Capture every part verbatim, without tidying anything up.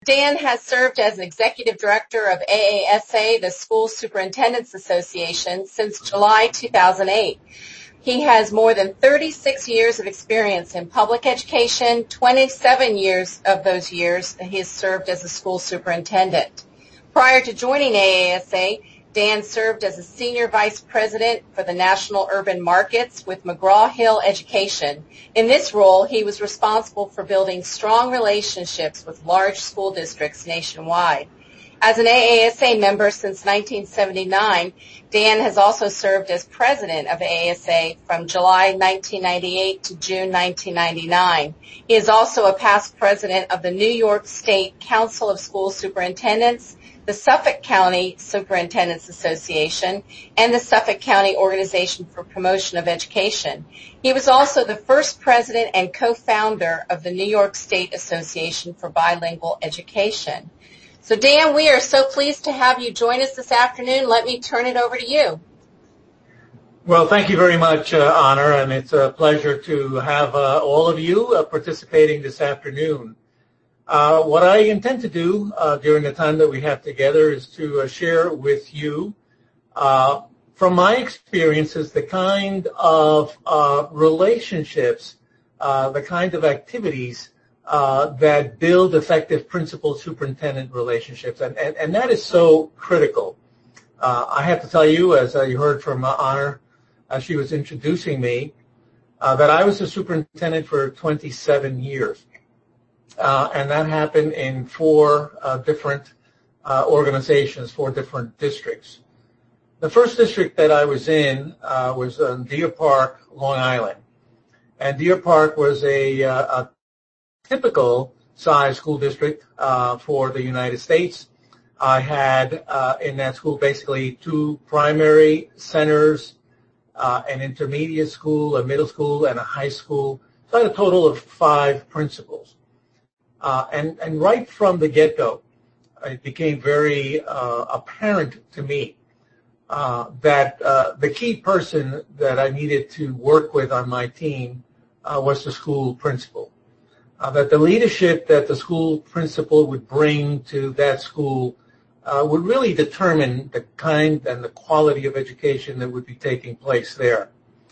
Dan has served as Executive Director of A A S A, the School Superintendents Association, since July two thousand eight. He has more than thirty-six years of experience in public education. twenty-seven years of those years he has served as a school superintendent. Prior to joining A A S A, Dan served as a Senior Vice President for the National Urban Markets with McGraw-Hill Education. In this role, he was responsible for building strong relationships with large school districts nationwide. As an A A S A member since nineteen seventy-nine, Dan has also served as president of A A S A from July nineteen ninety-eight to June nineteen ninety-nine. He is also a past president of the New York State Council of School Superintendents, the Suffolk County Superintendents Association, and the Suffolk County Organization for Promotion of Education. He was also the first president and co-founder of the New York State Association for Bilingual Education. So, Dan, we are so pleased to have you join us this afternoon. Let me turn it over to you. Well, thank you very much, uh, Honor, and it's a pleasure to have uh, all of you uh, participating this afternoon. Uh, what I intend to do uh, during the time that we have together is to uh, share with you, uh, from my experiences, the kind of uh, relationships, uh, the kind of activities uh, that build effective principal-superintendent relationships, and, and, and that is so critical. Uh, I have to tell you, as uh, you heard from uh, Honor as she was introducing me, uh, that I was a superintendent for twenty-seven years. Uh, and that happened in four uh, different uh, organizations, four different districts. The first district that I was in uh, was in Deer Park, Long Island. And Deer Park was a, uh, a typical size school district uh, for the United States. I had uh, in that school basically two primary centers, uh, an intermediate school, a middle school, and a high school. So I had a total of five principals. Uh, and, and right from the get-go, it became very uh, apparent to me uh, that uh, the key person that I needed to work with on my team uh, was the school principal. Uh, that the leadership that the school principal would bring to that school uh, would really determine the kind and the quality of education that would be taking place there.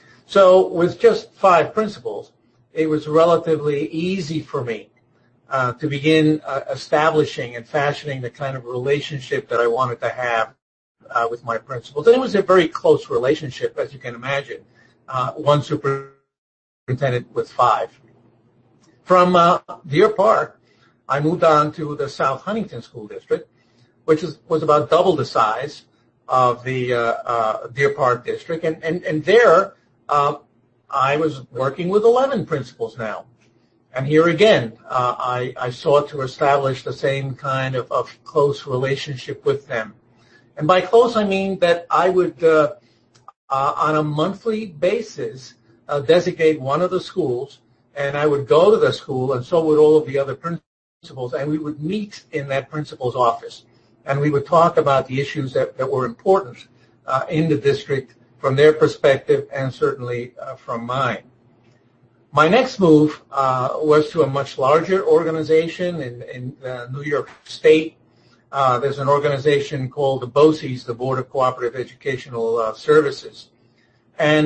So with just five principals, it was relatively easy for me Uh, to begin uh, establishing and fashioning the kind of relationship that I wanted to have uh, with my principals. And it was a very close relationship, as you can imagine, uh, one superintendent with five. From uh, Deer Park, I moved on to the South Huntington School District, which is, was about double the size of the uh, uh, Deer Park District. And, and, and there, uh, I was working with eleven principals now. And here again, uh, I, I sought to establish the same kind of, of close relationship with them. And by close, I mean that I would, uh, uh, on a monthly basis, uh, designate one of the schools, and I would go to the school, and so would all of the other principals, and we would meet in that principal's office. And we would talk about the issues that, that were important uh, in the district from their perspective and certainly uh, from mine. My next move uh, was to a much larger organization in, in uh, New York State. Uh, there's an organization called the BOCES, the Board of Cooperative Educational uh, Services. And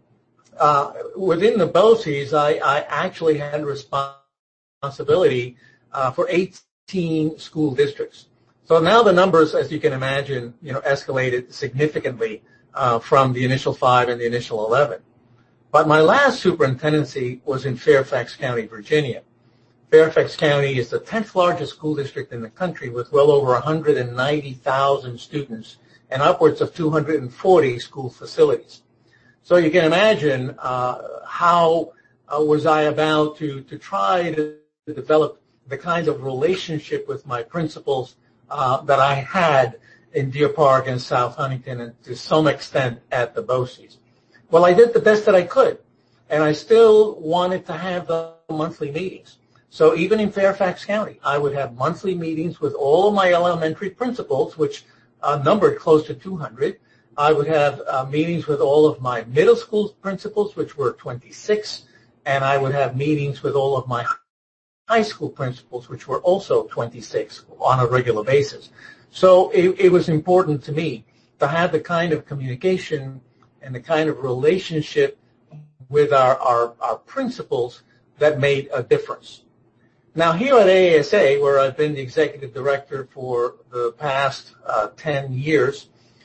uh, within the BOCES, I, I actually had responsibility uh, for eighteen school districts. So now the numbers, as you can imagine, you know, escalated significantly uh, from the initial five and the initial eleven. But my last superintendency was in Fairfax County, Virginia. Fairfax County is the tenth largest school district in the country with well over one hundred ninety thousand students and upwards of two hundred forty school facilities. So you can imagine uh, how uh, was I about to, to try to develop the kind of relationship with my principals uh, that I had in Deer Park and South Huntington and to some extent at the BOCES. Well, I did the best that I could, and I still wanted to have the monthly meetings. So even in Fairfax County, I would have monthly meetings with all of my elementary principals, which uh, numbered close to two hundred. I would have uh, meetings with all of my middle school principals, which were twenty-six, and I would have meetings with all of my high school principals, which were also twenty-six on a regular basis. So it, it was important to me to have the kind of communication and the kind of relationship with our, our, our principals that made a difference. Now, here at A A S A, where I've been the executive director for the past uh, ten years,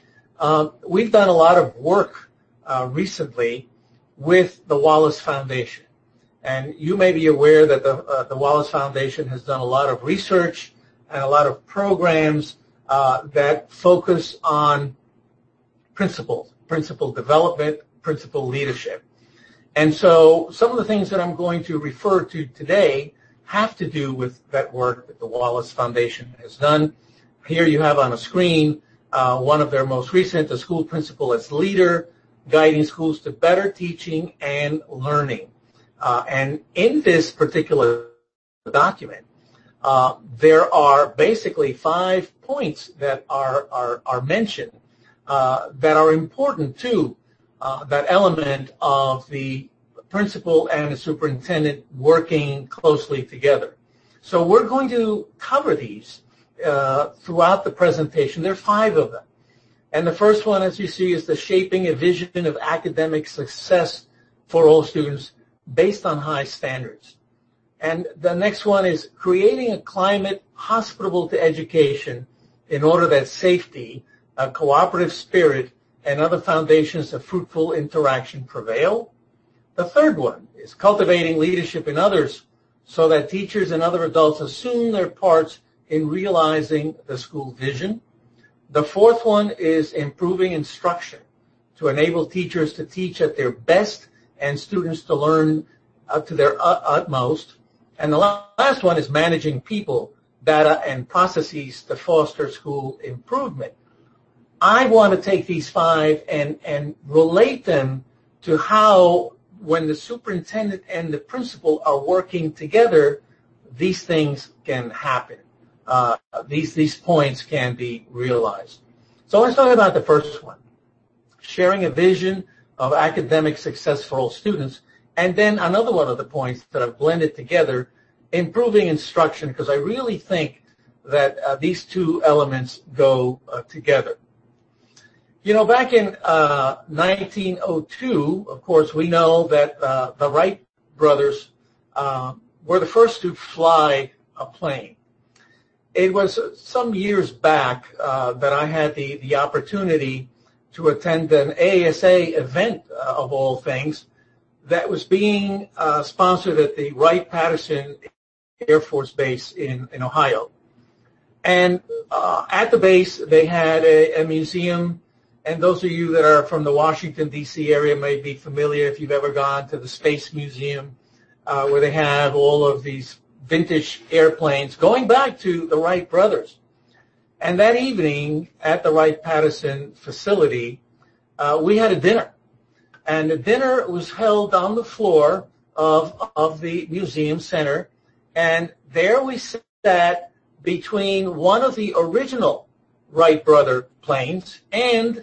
um, we've done a lot of work uh, recently with the Wallace Foundation. And you may be aware that the, uh, the Wallace Foundation has done a lot of research and a lot of programs uh, that focus on principles, principal development, principal leadership. And so some of the things that I'm going to refer to today have to do with that work that the Wallace Foundation has done. Here you have on a screen uh, one of their most recent, the School Principal as Leader, Guiding Schools to Better Teaching and Learning. Uh, and in this particular document, uh, there are basically five points that are, are, are mentioned uh, that are important to uh, that element of the principal and the superintendent working closely together. So we're going to cover these uh, throughout the presentation. There are five of them. And the first one, as you see, is the shaping a vision of academic success for all students based on high standards. And the next one is creating a climate hospitable to education in order that safety, a cooperative spirit, and other foundations of fruitful interaction prevail. The third one is cultivating leadership in others so that teachers and other adults assume their parts in realizing the school vision. The fourth one is improving instruction to enable teachers to teach at their best and students to learn up to their utmost. And the last one is managing people, data, and processes to foster school improvement. I want to take these five and, and relate them to how, when the superintendent and the principal are working together, these things can happen. Uh, these, these points can be realized. So let's talk about the first one, sharing a vision of academic success for all students. And then another one of the points that I've blended together, improving instruction, because I really think that uh, these two elements go uh, together. You know, back in uh, nineteen oh two, of course, we know that uh, the Wright brothers uh, were the first to fly a plane. It was some years back uh, that I had the, the opportunity to attend an A A S A event, uh, of all things, that was being uh, sponsored at the Wright-Patterson Air Force Base in, in Ohio. And uh, at the base, they had a, a museum. And those of you that are from the Washington, D C area may be familiar if you've ever gone to the Space Museum, uh, where they have all of these vintage airplanes going back to the Wright brothers. And that evening at the Wright-Patterson facility, uh, we had a dinner. And the dinner was held on the floor of, of the museum center. And there we sat between one of the original Wright brother planes and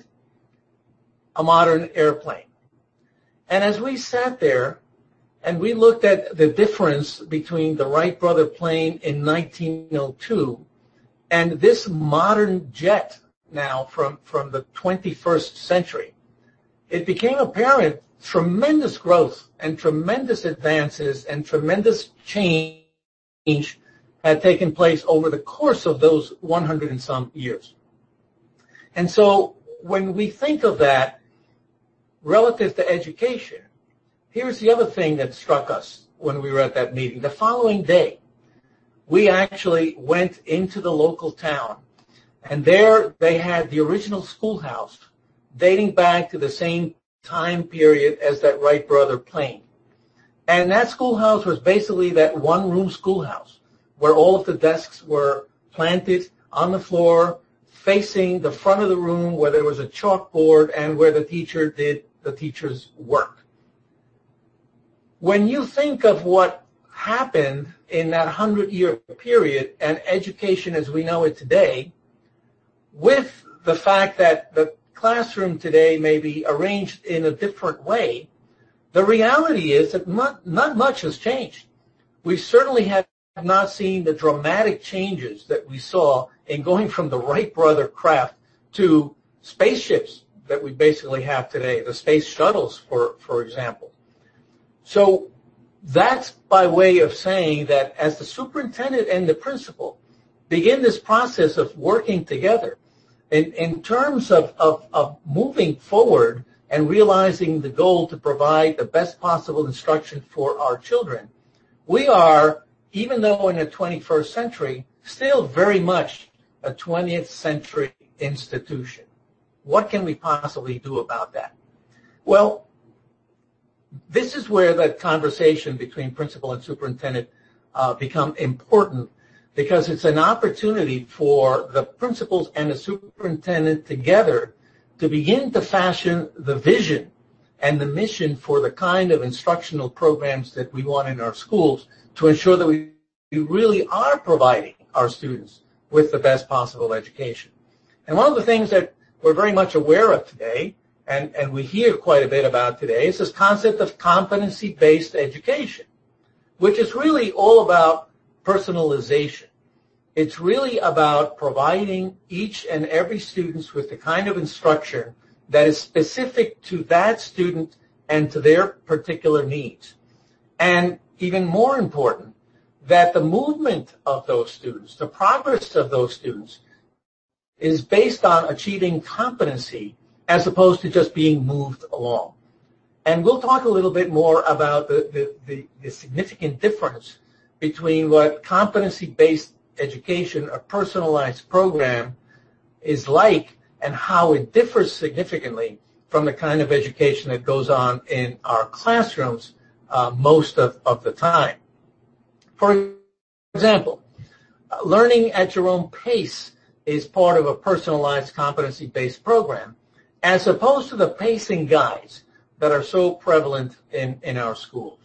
a modern airplane. And as we sat there and we looked at the difference between the Wright brother plane in nineteen oh two and this modern jet now from, from the twenty-first century, it became apparent tremendous growth and tremendous advances and tremendous change had taken place over the course of those one hundred and some years. And so when we think of that relative to education, here's the other thing that struck us when we were at that meeting. The following day, we actually went into the local town, and there they had the original schoolhouse dating back to the same time period as that Wright brother plane. And that schoolhouse was basically that one-room schoolhouse where all of the desks were planted on the floor, facing the front of the room where there was a chalkboard and where the teacher did the teacher's work. When you think of what happened in that hundred-year period and education as we know it today, with the fact that the classroom today may be arranged in a different way, the reality is that not, not much has changed. We certainly have not seen the dramatic changes that we saw in going from the Wright brother craft to spaceships that we basically have today, the space shuttles, for, for example. So that's by way of saying that as the superintendent and the principal begin this process of working together in, in terms of, of, of moving forward and realizing the goal to provide the best possible instruction for our children, we are, even though in the twenty-first century, still very much a twentieth century institution. What can we possibly do about that? Well, this is where that conversation between principal and superintendent uh, become important, because it's an opportunity for the principals and the superintendent together to begin to fashion the vision and the mission for the kind of instructional programs that we want in our schools to ensure that we really are providing our students with the best possible education. And one of the things that we're very much aware of today, and, and we hear quite a bit about today, is this concept of competency-based education, which is really all about personalization. It's really about providing each and every student with the kind of instruction that is specific to that student and to their particular needs. And even more important, that the movement of those students, the progress of those students, is based on achieving competency as opposed to just being moved along. And we'll talk a little bit more about the, the, the, the significant difference between what competency-based education, a personalized program, is like and how it differs significantly from the kind of education that goes on in our classrooms uh, most of, of the time. For example, learning at your own pace is part of a personalized competency-based program, as opposed to the pacing guides that are so prevalent in, in our schools.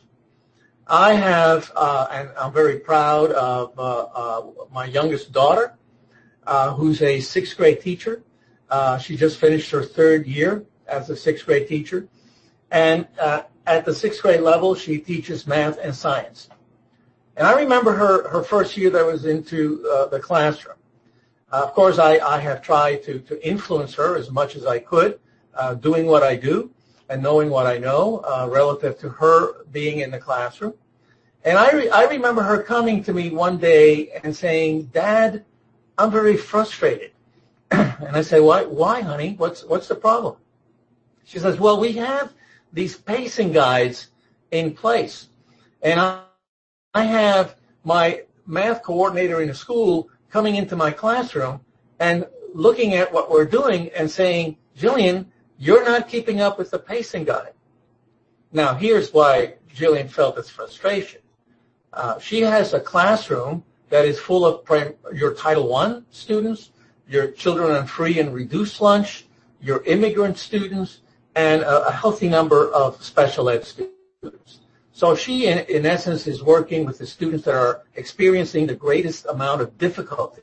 I have, uh, and I'm very proud of uh, uh, my youngest daughter, uh, who's a sixth grade teacher. Uh, she just finished her third year as a sixth grade teacher. And uh, at the sixth grade level, she teaches math and science. And I remember her, her first year that I was into uh, the classroom. Uh, of course, I, I have tried to, to influence her as much as I could, uh, doing what I do and knowing what I know uh, relative to her being in the classroom. And I, re- I remember her coming to me one day and saying, "Dad, I'm very frustrated." And I say, why, why, honey? What's, what's the problem? She says, well, we have these pacing guides in place. And I, I have my math coordinator in the school coming into my classroom and looking at what we're doing and saying, "Jillian, you're not keeping up with the pacing guide." Now, here's why Jillian felt this frustration. Uh, she has a classroom that is full of prim- your Title one students, your children on free and reduced lunch, your immigrant students, and a, a healthy number of special ed students. So she, in, in essence, is working with the students that are experiencing the greatest amount of difficulty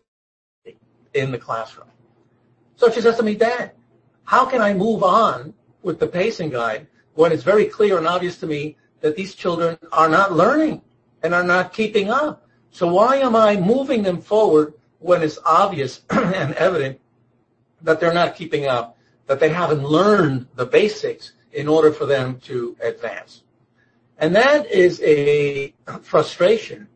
in the classroom. So she says to me, "Dad, how can I move on with the pacing guide when it's very clear and obvious to me that these children are not learning and are not keeping up? So why am I moving them forward when it's obvious and evident that they're not keeping up, that they haven't learned the basics in order for them to advance?" And that is a frustration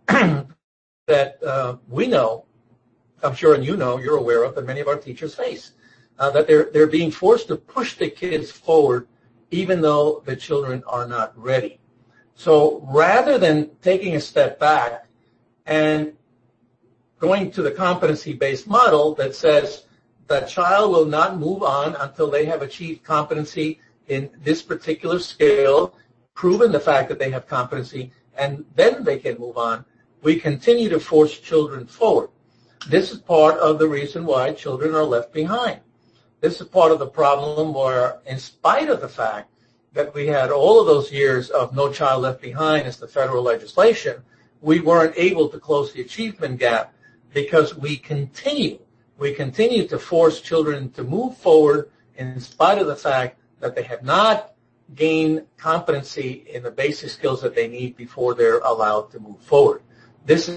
that uh, we know, I'm sure, and you know, you're aware of, that many of our teachers face, uh, that they're, they're being forced to push the kids forward even though the children are not ready. So rather than taking a step back and going to the competency-based model that says the child will not move on until they have achieved competency in this particular skill, proven the fact that they have competency, and then they can move on, we continue to force children forward. This is part of the reason why children are left behind. This is part of the problem where, in spite of the fact that we had all of those years of No Child Left Behind as the federal legislation, we weren't able to close the achievement gap because we continue, we continue to force children to move forward in spite of the fact that they have not gained competency in the basic skills that they need before they're allowed to move forward. This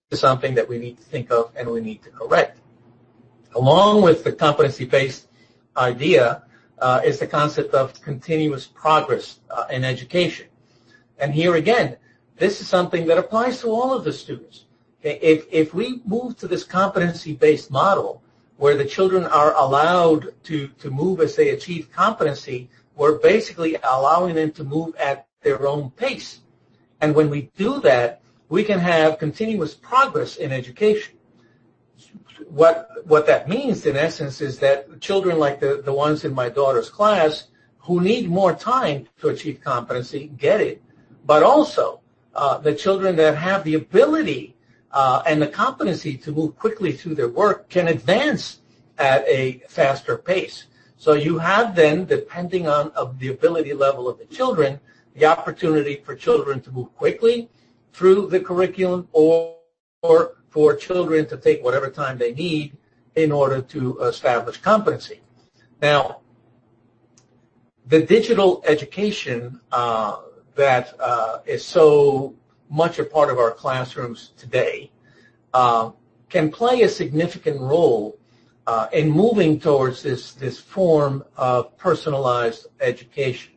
is something that we need to think of and we need to correct. Along with the competency-based idea uh, is the concept of continuous progress uh, in education. And here again, this is something that applies to all of the students. Okay? If, if we move to this competency-based model where the children are allowed to, to move as they achieve competency, we're basically allowing them to move at their own pace. And when we do that, we can have continuous progress in education. What, what that means, in essence, is that children like the, the ones in my daughter's class who need more time to achieve competency get it, but also uh, the children that have the ability uh, and the competency to move quickly through their work can advance at a faster pace. So you have then, depending on of the ability level of the children, the opportunity for children to move quickly through the curriculum or, or for children to take whatever time they need in order to establish competency. Now, the digital education uh, that uh, is so much a part of our classrooms today uh, can play a significant role uh, in moving towards this, this form of personalized education.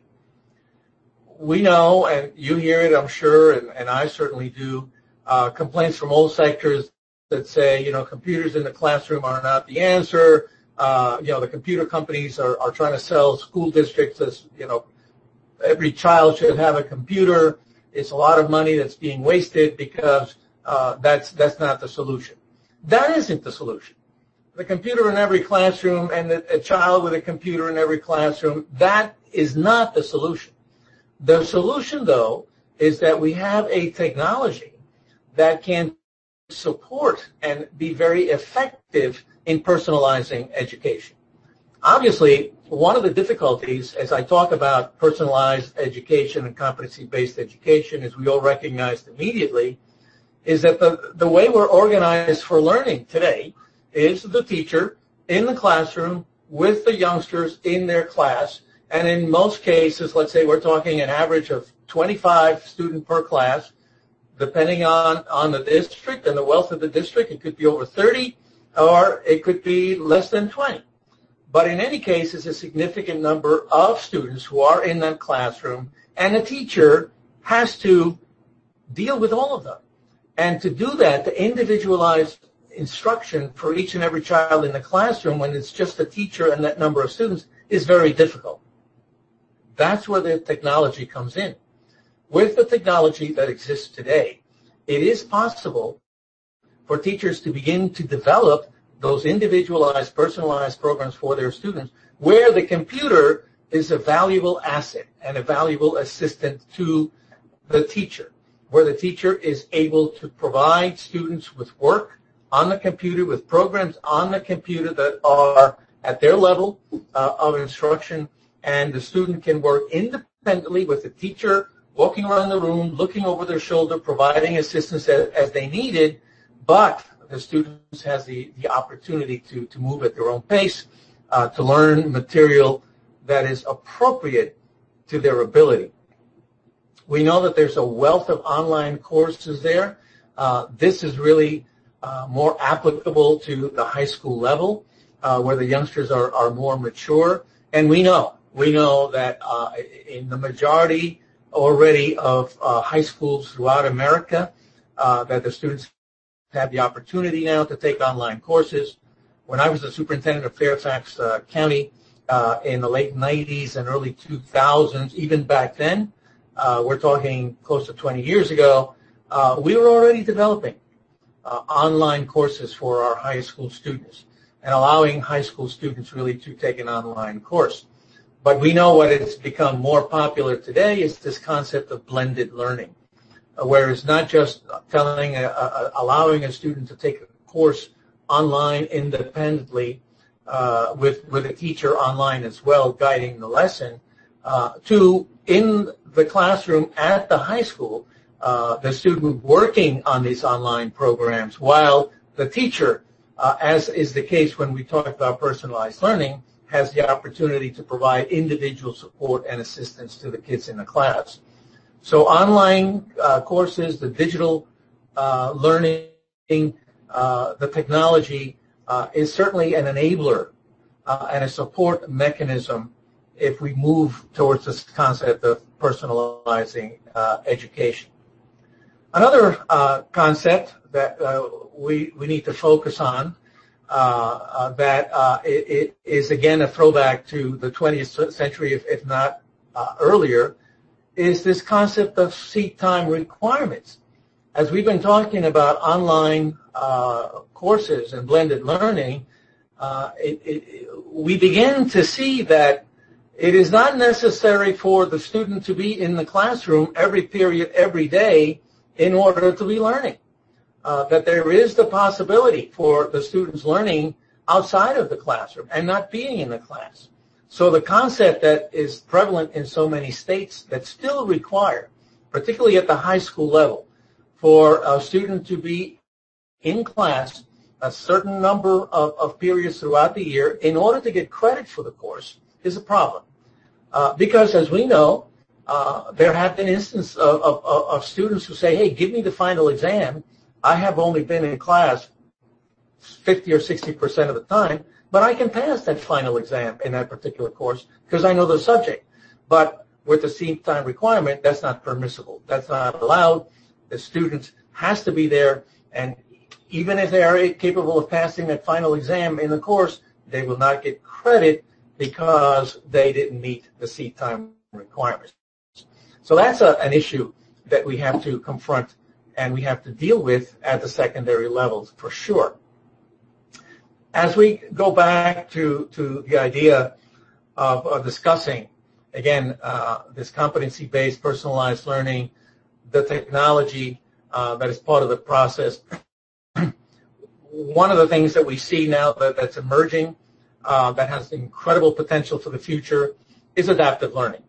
We know, and you hear it, I'm sure, and, and I certainly do, uh, complaints from all sectors that say, you know, computers in the classroom are not the answer. Uh, you know, the computer companies are, are trying to sell school districts as, you know, every child should have a computer. It's a lot of money that's being wasted because uh, that's that's not the solution. That isn't the solution. The computer in every classroom and the, a child with a computer in every classroom, that is not the solution. The solution, though, is that we have a technology that can support and be very effective in personalizing education. Obviously, one of the difficulties as I talk about personalized education and competency-based education, as we all recognized immediately, is that the, the way we're organized for learning today is the teacher in the classroom with the youngsters in their class. And in most cases, let's say we're talking an average of twenty-five students per class, depending on, on the district and the wealth of the district, it could be over thirty or it could be less than twenty. But in any case, it's a significant number of students who are in that classroom, and the teacher has to deal with all of them. And to do that, the individualized instruction for each and every child in the classroom when it's just a teacher and that number of students is very difficult. That's where the technology comes in. With the technology that exists today, it is possible for teachers to begin to develop those individualized, personalized programs for their students where the computer is a valuable asset and a valuable assistant to the teacher, where the teacher is able to provide students with work on the computer, with programs on the computer that are at their level uh, of instruction, and the student can work independently with the teacher walking around the room, looking over their shoulder, providing assistance as, as they needed, but the students has the, the opportunity to, to move at their own pace, uh, to learn material that is appropriate to their ability. We know that there's a wealth of online courses there. Uh, this is really uh, more applicable to the high school level, uh, where the youngsters are, are more mature. And we know, we know that uh, in the majority already of uh, high schools throughout America, uh, that the students have the opportunity now to take online courses. When I was the superintendent of Fairfax uh, County uh, in the late nineties and early two thousands, even back then, uh, we're talking close to twenty years ago, uh, we were already developing uh, online courses for our high school students and allowing high school students really to take an online course. But we know what has become more popular today is this concept of blended learning, where it's not just telling, a, a, allowing a student to take a course online independently uh, with, with a teacher online as well guiding the lesson, uh, to in the classroom at the high school, uh, the student working on these online programs while the teacher, uh, as is the case when we talk about personalized learning, has the opportunity to provide individual support and assistance to the kids in the class. So online uh, courses, the digital uh, learning uh, the technology uh, is certainly an enabler uh, and a support mechanism if we move towards this concept of personalizing uh, education. Another uh, concept that uh, we, we need to focus on uh, uh, that uh, it, it is, again, a throwback to the twentieth century, if, if not uh, earlier, is this concept of seat time requirements. As we've been talking about online uh, courses and blended learning, uh, it, it, we begin to see that it is not necessary for the student to be in the classroom every period, every day, in order to be learning. Uh, that there is the possibility for the students learning outside of the classroom and not being in the class. So the concept that is prevalent in so many states that still require, particularly at the high school level, for a student to be in class a certain number of, of periods throughout the year in order to get credit for the course is a problem. Uh, because, as we know, uh, there have been instances of, of, of students who say, hey, give me the final exam. I have only been in class fifty or sixty percent of the time, but I can pass that final exam in that particular course because I know the subject. But with the seat time requirement, that's not permissible. That's not allowed. The student has to be there, and even if they are capable of passing that final exam in the course, they will not get credit because they didn't meet the seat time requirements. So that's a, an issue that we have to confront and we have to deal with at the secondary levels for sure. As we go back to, to the idea of, of discussing, again, uh, this competency-based personalized learning, the technology uh, that is part of the process, one of the things that we see now that, that's emerging uh, that has incredible potential for the future is adaptive learning.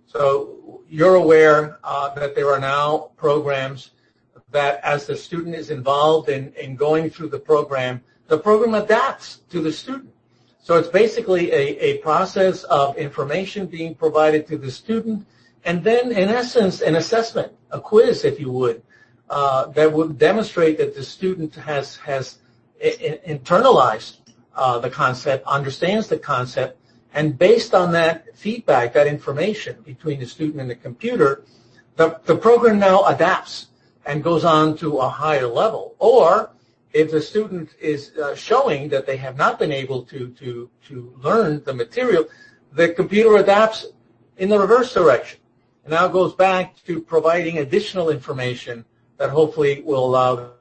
So you're aware uh, that there are now programs that as the student is involved in, in going through the program, the program adapts to the student. So it's basically a, a process of information being provided to the student and then, in essence, an assessment, a quiz, if you would, uh, that would demonstrate that the student has, has internalized uh, the concept, understands the concept, and based on that feedback, that information between the student and the computer, the, the program now adapts and goes on to a higher level. Or if the student is uh, showing that they have not been able to, to, to learn the material, the computer adapts in the reverse direction. And now goes back to providing additional information that hopefully will allow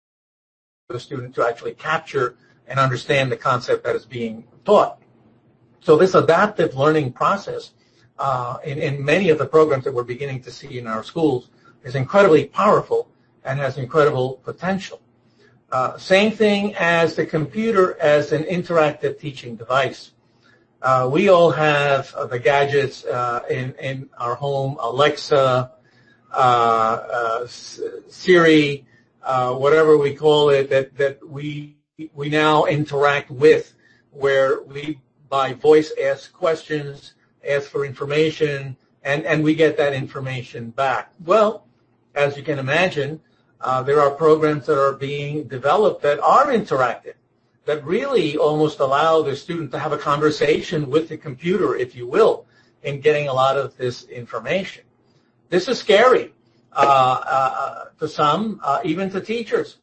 the student to actually capture and understand the concept that is being taught. So this adaptive learning process uh, in, in many of the programs that we're beginning to see in our schools is incredibly powerful and has incredible potential. Uh, same thing as the computer as an interactive teaching device. Uh, we all have uh, the gadgets uh, in, in our home, Alexa, uh, uh, Siri, uh, whatever we call it, that, that we, we now interact with, where we, by voice, ask questions, ask for information, and, and we get that information back. Well, as you can imagine, uh, there are programs that are being developed that are interactive, that really almost allow the student to have a conversation with the computer, if you will, in getting a lot of this information. This is scary uh, uh, to some, uh, even to teachers,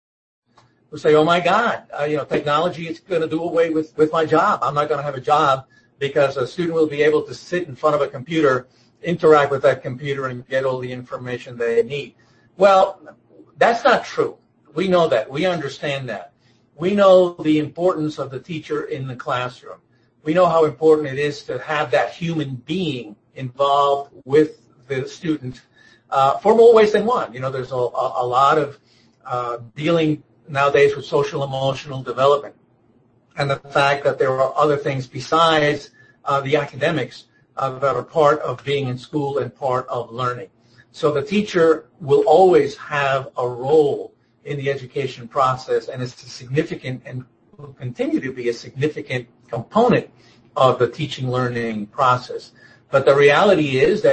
who say, oh, my God, uh, you know, technology is going to do away with, with my job. I'm not going to have a job because a student will be able to sit in front of a computer, interact with that computer, and get all the information they need. Well, that's not true. We know that. We understand that. We know the importance of the teacher in the classroom. We know how important it is to have that human being involved with the student uh, for more ways than one. You know, there's a, a lot of uh, dealing nowadays with social emotional development and the fact that there are other things besides uh, the academics uh, that are part of being in school and part of learning. So the teacher will always have a role in the education process, and it's a significant and will continue to be a significant component of the teaching learning process. But the reality is that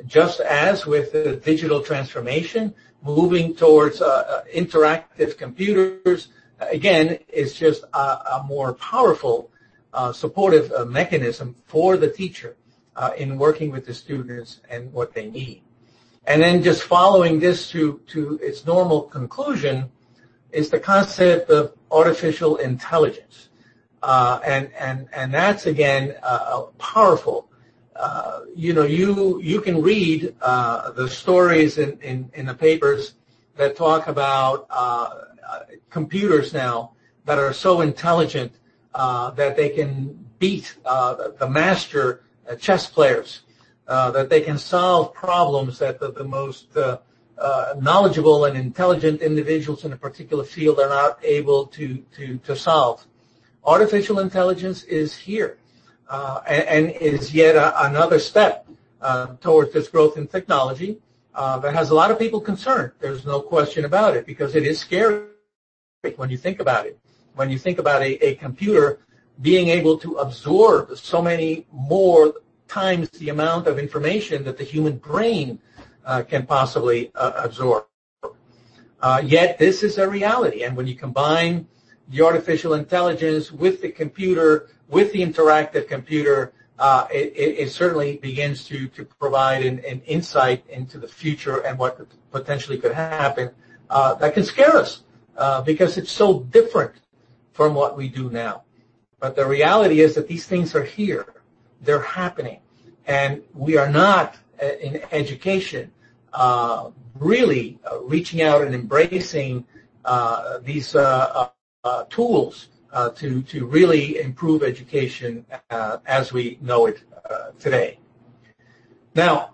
just as with the digital transformation, moving towards uh, interactive computers, again, is just a, a more powerful uh, supportive uh, mechanism for the teacher uh, in working with the students and what they need. And then just following this to, to its normal conclusion is the concept of artificial intelligence. Uh, and, and, and that's, again, uh, powerful. Uh, you know, you, you can read uh, the stories in, in, in the papers that talk about uh, computers now that are so intelligent uh, that they can beat uh, the master uh, chess players, uh, that they can solve problems that the, the most uh, uh, knowledgeable and intelligent individuals in a particular field are not able to, to, to solve. Artificial intelligence is here uh, and, and is yet a, another step uh, towards this growth in technology uh, that has a lot of people concerned. There's no question about it, because it is scary when you think about it. When you think about a, a computer being able to absorb so many more times the amount of information that the human brain uh, can possibly uh, absorb. Uh, yet this is a reality, and when you combine the artificial intelligence with the computer, with the interactive computer, uh, it, it certainly begins to, to provide an, an insight into the future and what potentially could happen uh, that can scare us uh, because it's so different from what we do now. But the reality is that these things are here. They're happening. And we are not, uh, in education, uh, really uh, reaching out and embracing uh, these uh, Uh, tools uh, to, to really improve education uh, as we know it uh, today. Now,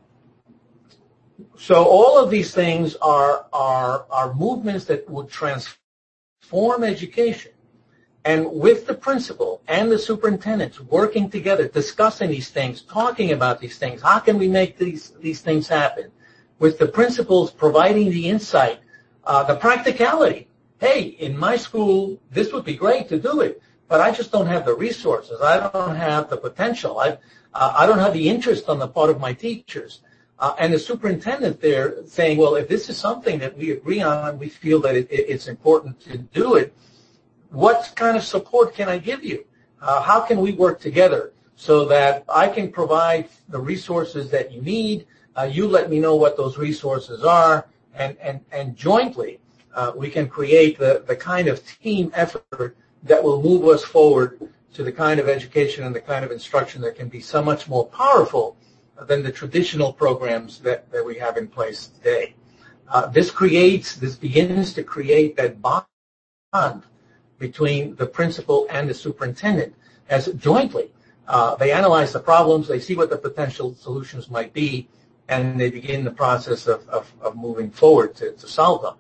so all of these things are, are, are movements that would transform education. And with the principal and the superintendents working together, discussing these things, talking about these things, how can we make these, these things happen? With the principals providing the insight, uh, the practicality. Hey, in my school, this would be great to do it, but I just don't have the resources. I don't have the potential. I, uh, I don't have the interest on the part of my teachers. Uh, and the superintendent there saying, well, if this is something that we agree on and we feel that it, it, it's important to do it, what kind of support can I give you? Uh, how can we work together so that I can provide the resources that you need? Uh, you let me know what those resources are, and, and, and jointly, Uh, we can create the, the kind of team effort that will move us forward to the kind of education and the kind of instruction that can be so much more powerful than the traditional programs that, that we have in place today. Uh, this creates, this begins to create that bond between the principal and the superintendent as jointly uh, they analyze the problems, they see what the potential solutions might be, and they begin the process of, of, of moving forward to, to solve them.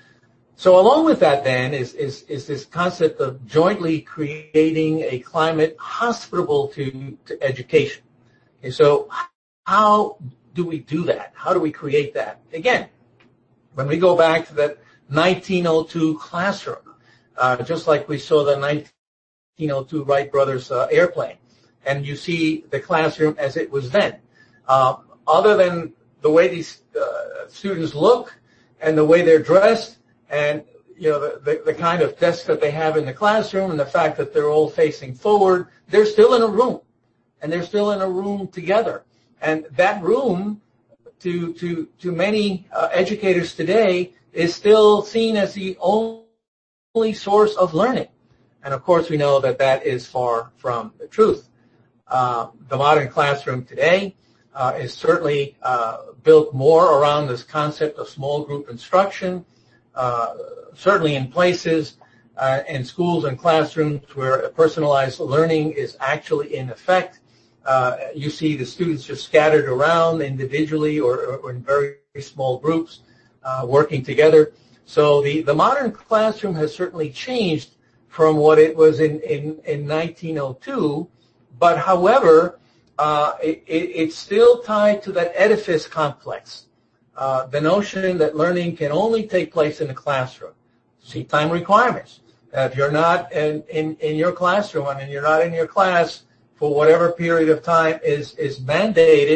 So along with that, then, is, is, is this concept of jointly creating a climate hospitable to, to education. Okay, so how do we do that? How do we create that? Again, when we go back to that nineteen oh two classroom, uh, just like we saw the nineteen oh two Wright brothers uh, airplane, and you see the classroom as it was then. Uh, other than the way these uh, students look and the way they're dressed, and, you know, the, the, the kind of desks that they have in the classroom and the fact that they're all facing forward, they're still in a room. And they're still in a room together. And that room, to, to, to many uh, educators today, is still seen as the only source of learning. And, of course, we know that that is far from the truth. Uh, the modern classroom today uh, is certainly uh, built more around this concept of small group instruction. Uh, certainly in places, uh, in schools and classrooms where personalized learning is actually in effect, uh, you see the students just scattered around individually or, or in very small groups uh, working together. So the, the modern classroom has certainly changed from what it was in, in, in nineteen oh two, but however, uh, it, it, it's still tied to that edifice complex. Uh, the notion that learning can only take place in the classroom. Seat time requirements. Uh, if you're not in, in, in your classroom and you're not in your class for whatever period of time is, is mandated,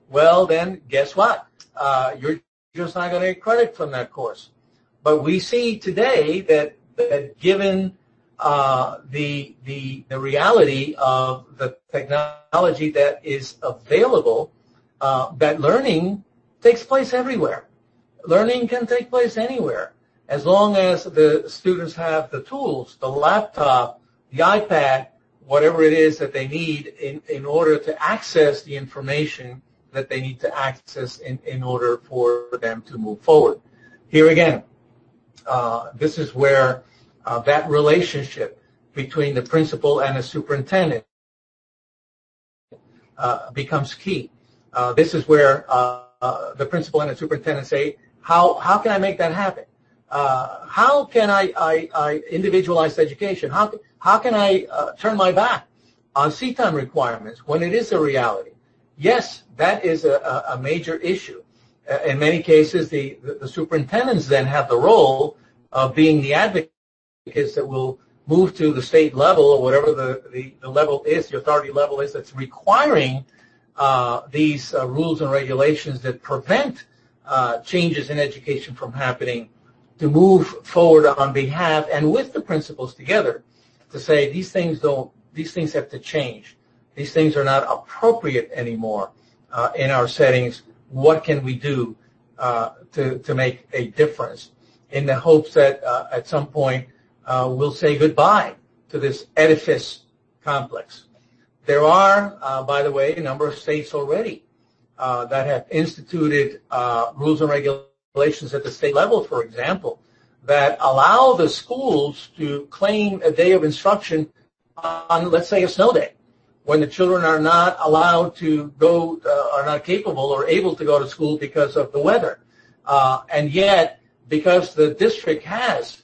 well, then guess what? Uh, you're just not going to get credit from that course. But we see today that, that given uh, the, the, the reality of the technology that is available, uh, that learning takes place everywhere. Learning can take place anywhere, as long as the students have the tools, the laptop, the iPad, whatever it is that they need in, in order to access the information that they need to access in, in order for them to move forward. Here again, uh, this is where uh, that relationship between the principal and the superintendent uh, becomes key. Uh, this is where uh, uh, the principal and the superintendent say, how, how can I make that happen? Uh, how can I, I, I individualize education? How, how can I uh, turn my back on seat time requirements when it is a reality? Yes, that is a, a major issue. Uh, in many cases, the, the, the superintendents then have the role of being the advocates that will move to the state level or whatever the, the, the level is, the authority level is that's requiring uh, these uh, rules and regulations that prevent uh, changes in education from happening, to move forward on behalf and with the principals together to say these things don't, these things have to change. These things are not appropriate anymore uh, in our settings. What can we do uh, to, to make a difference, in the hopes that uh, at some point uh, we'll say goodbye to this edifice complex. There are, uh, by the way, a number of states already uh, that have instituted uh, rules and regulations at the state level, for example, that allow the schools to claim a day of instruction on, let's say, a snow day, when the children are not allowed to go, uh, are not capable or able to go to school because of the weather. Uh, and yet, because the district has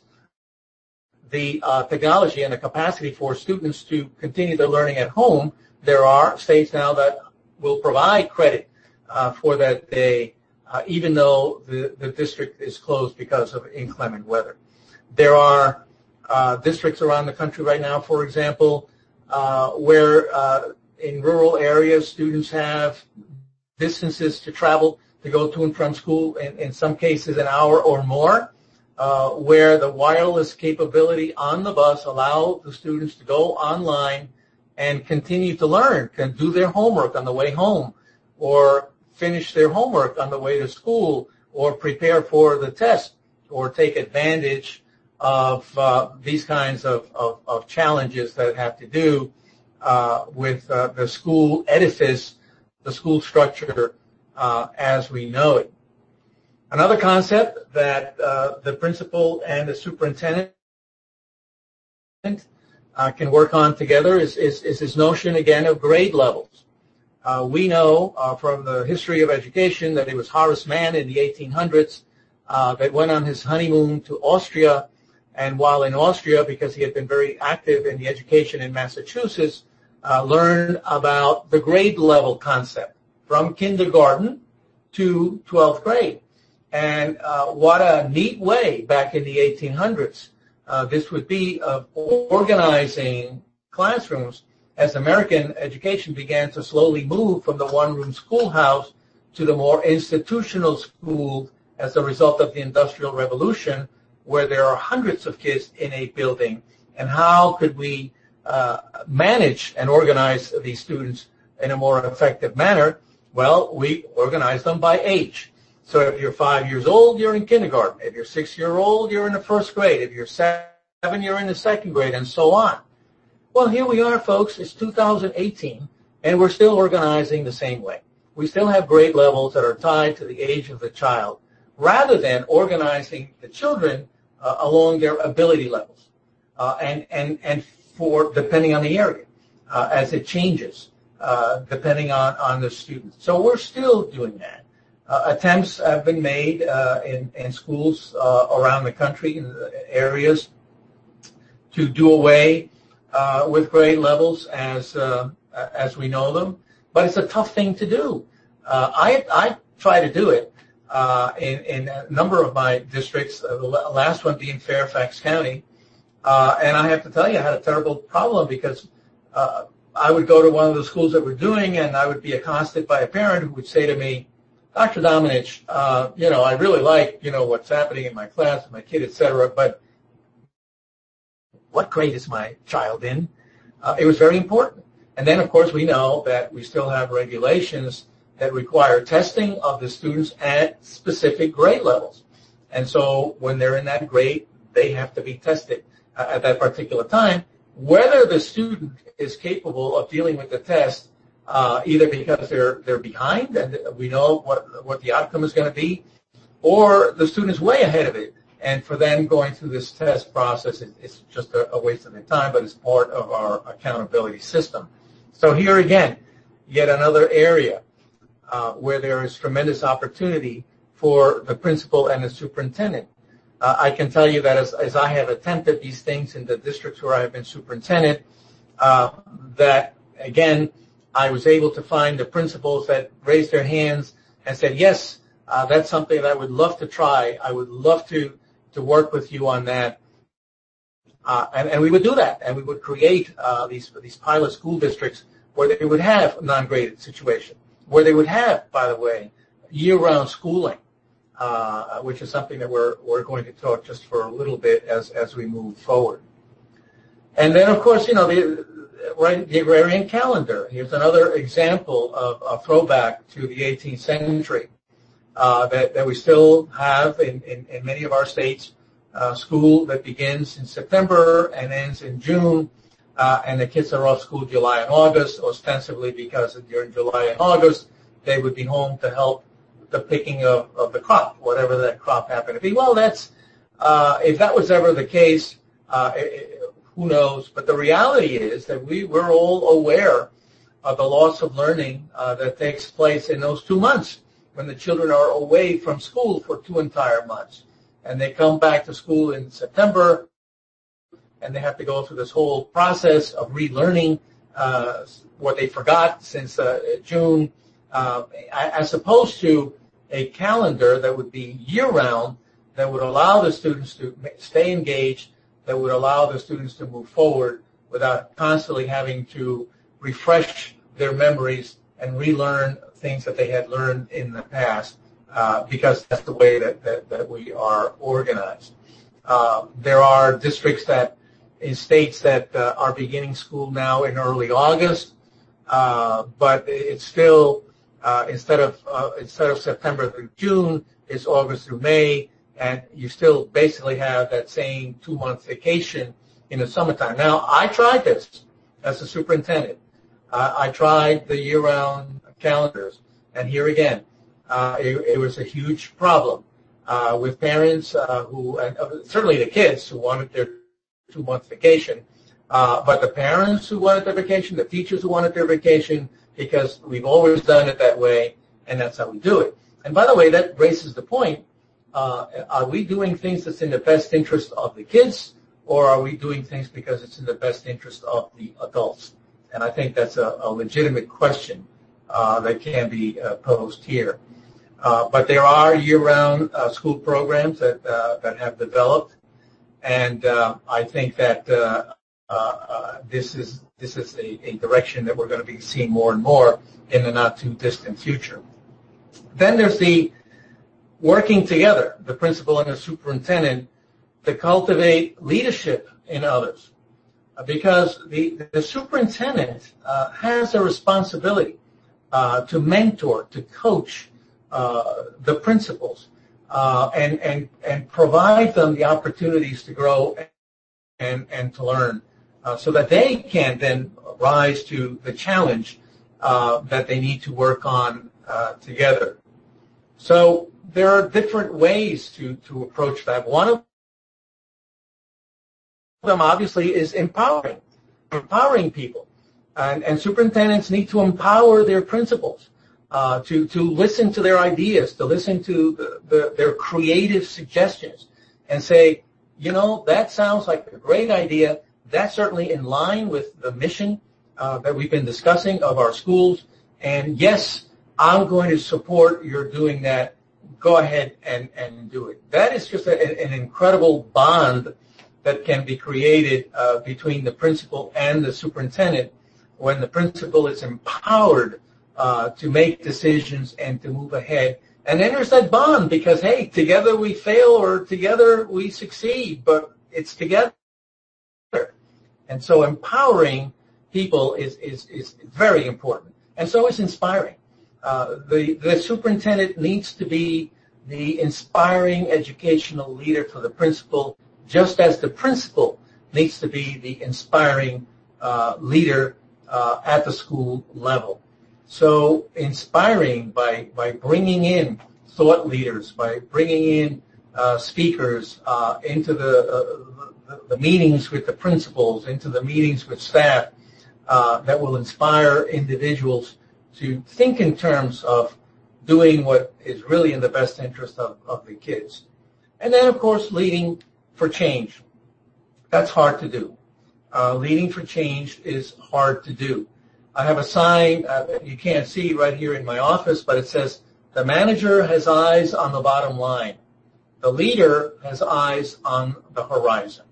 the uh, technology and the capacity for students to continue their learning at home, there are states now that will provide credit uh, for that day, uh, even though the, the district is closed because of inclement weather. There are uh, districts around the country right now, for example, uh, where uh, in rural areas students have distances to travel to go to and from school, in, in some cases an hour or more, uh, where the wireless capability on the bus allow the students to go online and continue to learn, can do their homework on the way home, or finish their homework on the way to school, or prepare for the test, or take advantage of uh, these kinds of, of, of challenges that have to do uh, with uh, the school edifice, the school structure uh, as we know it. Another concept that uh, the principal and the superintendent uh, can work on together is, is, is this notion, again, of grade levels. Uh, we know uh, from the history of education that it was Horace Mann in the eighteen hundreds uh, that went on his honeymoon to Austria, and while in Austria, because he had been very active in the education in Massachusetts, uh, learned about the grade level concept from kindergarten to twelfth grade. And uh, what a neat way back in the eighteen hundreds uh, this would be of organizing classrooms as American education began to slowly move from the one-room schoolhouse to the more institutional school as a result of the Industrial Revolution, where there are hundreds of kids in a building. And how could we uh, manage and organize these students in a more effective manner? Well, we organize them by age. So if you're five years old, you're in kindergarten. If you're six years old, you're in the first grade. If you're seven, you're in the second grade, and so on. Well, here we are, folks. It's two thousand eighteen, and we're still organizing the same way. We still have grade levels that are tied to the age of the child, rather than organizing the children uh, along their ability levels, uh, and and and for depending on the area, uh, as it changes, uh, depending on on the students. So we're still doing that. Uh, attempts have been made uh, in in schools uh, around the country, in the areas, to do away uh, with grade levels as uh, as we know them, but it's a tough thing to do. Uh, I I try to do it uh, in in a number of my districts. Uh, the last one being Fairfax County, uh, and I have to tell you, I had a terrible problem because uh, I would go to one of the schools that we're doing, and I would be accosted by a parent who would say to me, Doctor Domenech, uh, you know, I really like, you know, what's happening in my class, my kid, et cetera, but what grade is my child in? Uh, it was very important. And then, of course, we know that we still have regulations that require testing of the students at specific grade levels. And so when they're in that grade, they have to be tested uh, at that particular time, whether the student is capable of dealing with the test, uh, either because they're they're behind and we know what what the outcome is going to be, or the student is way ahead of it. And for them going through this test process, it, it's just a, a waste of their time, but it's part of our accountability system. So here again, yet another area uh, where there is tremendous opportunity for the principal and the superintendent. Uh, I can tell you that as, as I have attempted these things in the districts where I have been superintendent, uh, that, again, I was able to find the principals that raised their hands and said, yes, uh, that's something that I would love to try. I would love to, to work with you on that. Uh, and, and we would do that, and we would create uh, these, these pilot school districts where they would have non-graded situation, where they would have, by the way, year-round schooling. Uh, which is something that we're we're going to talk just for a little bit as as we move forward. And then, of course, you know, the right the agrarian calendar. Here's another example of a throwback to the eighteenth century uh, that that we still have in in, in many of our states. Uh, school that begins in September and ends in June, uh, and the kids are off school July and August, ostensibly because during July and August they would be home to help the picking of, of the crop, whatever that crop happened to be. Well, that's uh, if that was ever the case, uh, it, who knows? But the reality is that we we're all aware of the loss of learning uh, that takes place in those two months when the children are away from school for two entire months, and they come back to school in September, and they have to go through this whole process of relearning uh, what they forgot since uh, June, uh, as opposed to a calendar that would be year-round, that would allow the students to stay engaged, that would allow the students to move forward without constantly having to refresh their memories and relearn things that they had learned in the past, uh, because that's the way that, that, that we are organized. Uh, there are districts that, in states that uh, are beginning school now in early August, uh, but it's still Uh, instead of uh, instead of September through June, it's August through May, and you still basically have that same two-month vacation in the summertime. Now, I tried this as a superintendent. Uh, I tried the year-round calendars, and here again, uh, it, it was a huge problem uh, with parents uh, who, and uh, certainly the kids who wanted their two-month vacation, uh, but the parents who wanted their vacation, the teachers who wanted their vacation, because we've always done it that way, and that's how we do it. And by the way, that raises the point, uh, are we doing things that's in the best interest of the kids, or are we doing things because it's in the best interest of the adults? And I think that's a, a legitimate question uh, that can be uh, posed here. Uh, but there are year-round uh, school programs that, uh, that have developed, and uh, I think that uh, uh, uh, this is This is a, a direction that we're going to be seeing more and more in the not-too-distant future. Then there's the working together, the principal and the superintendent, to cultivate leadership in others. Because the, the superintendent uh, has a responsibility uh, to mentor, to coach uh, the principals, uh, and, and, and provide them the opportunities to grow and, and to learn. Uh, so that they can then rise to the challenge uh, that they need to work on uh, together. So there are different ways to, to approach that. One of them, obviously, is empowering, empowering people. And, and superintendents need to empower their principals uh, to, to listen to their ideas, to listen to the, the, their creative suggestions and say, you know, that sounds like a great idea. That's certainly in line with the mission uh, that we've been discussing of our schools. And yes, I'm going to support your doing that. Go ahead and, and do it. That is just a, an incredible bond that can be created uh, between the principal and the superintendent when the principal is empowered uh, to make decisions and to move ahead. And then there's that bond because, hey, together we fail or together we succeed, but it's together. And so empowering people is, is, is very important. And so is inspiring. Uh, the, the superintendent needs to be the inspiring educational leader for the principal, just as the principal needs to be the inspiring uh, leader uh, at the school level. So inspiring by, by bringing in thought leaders, by bringing in uh, speakers uh, into the, uh, the, the meetings with the principals, into the meetings with staff, uh, that will inspire individuals to think in terms of doing what is really in the best interest of, of the kids. And then, of course, leading for change. That's hard to do. Uh, leading for change is hard to do. I have a sign uh, that you can't see right here in my office, but it says, the manager has eyes on the bottom line. The leader has eyes on the horizon.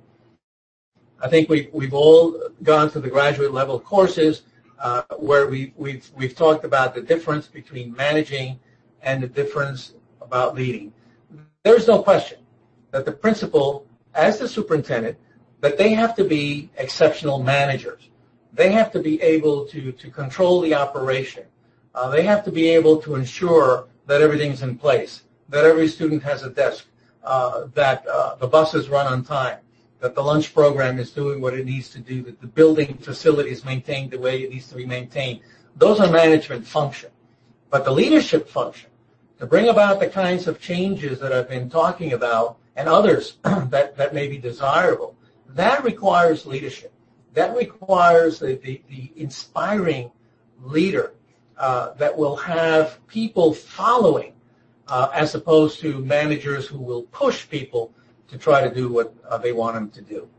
I think we've, we've all gone through the graduate level courses uh, where we, we've, we've talked about the difference between managing and the difference about leading. There's no question that the principal, as the superintendent, that they have to be exceptional managers. They have to be able to, to control the operation. Uh, they have to be able to ensure that everything's in place, that every student has a desk, uh, that uh, the buses run on time, that the lunch program is doing what it needs to do, that the building facility is maintained the way it needs to be maintained. Those are management function. But the leadership function, to bring about the kinds of changes that I've been talking about and others that, that may be desirable, that requires leadership. That requires the, the, the inspiring leader uh, that will have people following uh, as opposed to managers who will push people to try to do what uh, they want them to do.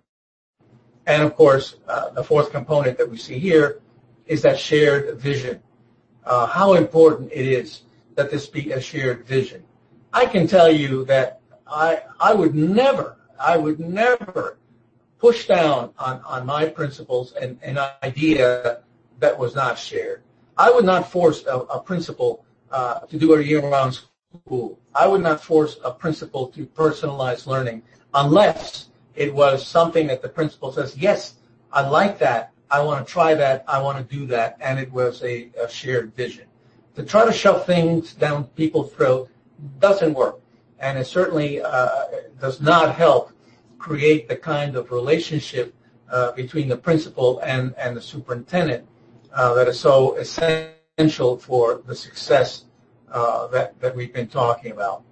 And, of course, uh, the fourth component that we see here is that shared vision. Uh, how important it is that this be a shared vision. I can tell you that I, I would never, I would never push down on, on my principles and an idea that was not shared. I would not force a, a principal uh, to do a year-round school. I would not force a principal to personalize learning unless it was something that the principal says, yes, I like that, I want to try that, I want to do that, and it was a, a shared vision. To try to shove things down people's throat doesn't work, and it certainly uh, does not help create the kind of relationship uh, between the principal and, and the superintendent uh, that is so essential for the success uh, that, that we've been talking about.